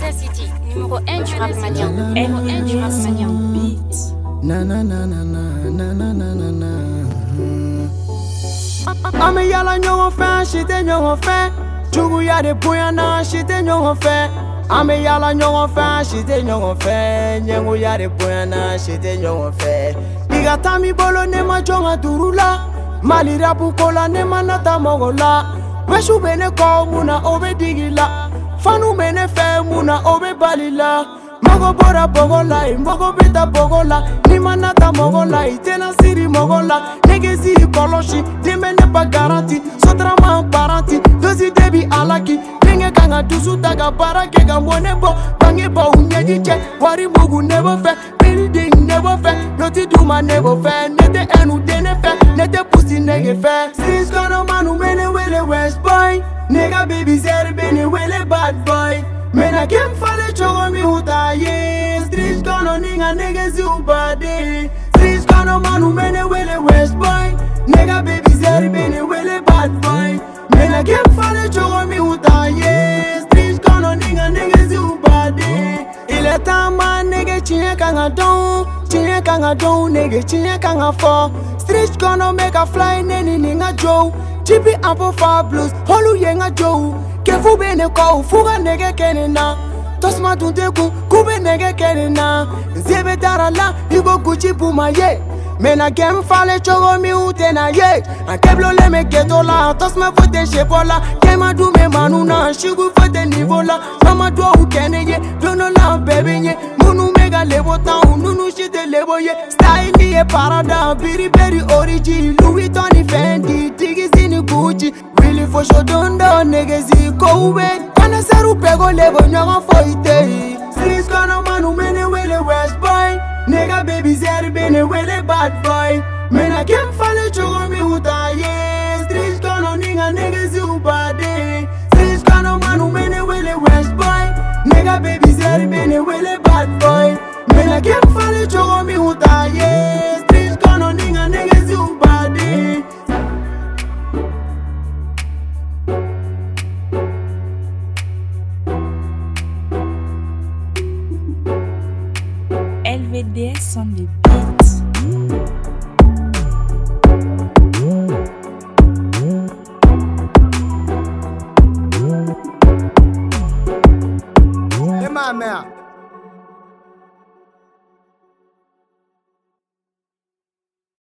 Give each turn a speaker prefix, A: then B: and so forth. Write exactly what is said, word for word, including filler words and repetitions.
A: City, numéro un du rap malien. Numéro un du rap malien.
B: Na na na na na na na na na na.
C: Ame yala nyongo fe, shite nyongo fe. Chugu ya de puyana, shite nyongo fe. Ame yala nyongo fe, shite nyongo fe. Nyengu ya de puyana, shite nyongo fe. Iga tami bolo nema jonga turula. Mali rapu kola nema nata mogola. Weshu bene ko muna obe digila. Fanu mene fe muna obe balila. Mogo bora bogola, mogo beta bogola. Nima nata mogola, itena siri mogola. Nege siri koloshi, dime ne pa garanti. Sotra ma paranti, dosi debi alaki. Nenge kanga dusu taga para ke gamone bo. Bange bo unyeji che, wari mugu nebo fe. Piri ding nebo fe, noti duma nebo fe. Nete enu dene fe, nete pussy nege fe. Sis kono manu mene wele West Boy. Nega baby zeri bene wele bad boy. Mena kem fale chogo mi utaye. Streets kono ninga nege zi ubade. Streets kono manu mene wele West Boy. Nega baby zeri bene wele bad boy. Mena kem fale chogo mi utaye. Streets kono ninga nege zi ubade. Ile tama nege chinye kanga don. Chinye kanga don nege chinye kanga fo. Streets kono make a fly neni ninga joe. Chippy ampo fa blues, holu yenga joe. Kefu bene ko, fuga nege kenena. Tosma tunteku, kube nege kenena. Zebe tarala, igo Gucci puma ye. Mena kem fale chogo mi utena ye. Ankeblo le me ketola, tosma fote shepola. Kema du me manuna, shigu fote nivola. Mama dwa ukene ye, dono la bebe ye. Munu mega lebo town, nunu shite lebo ye. Style ye parada, biri beri origi. Louis Tony Fendi, tigi zini Gucci. Really for sure don't do negezi koube. Kana seru pego lebo nyaga foite. Streets kono manu mene wele West Boy. Nigga baby zeri bene wele bad boy. Mena kem fale chogo mi utaye. Streets kono ninga negezi ubade. Streets kono manu mene wele West Boy. Nigga baby zeri bene wele bad boy. Mena kem fale chogo mi utaye.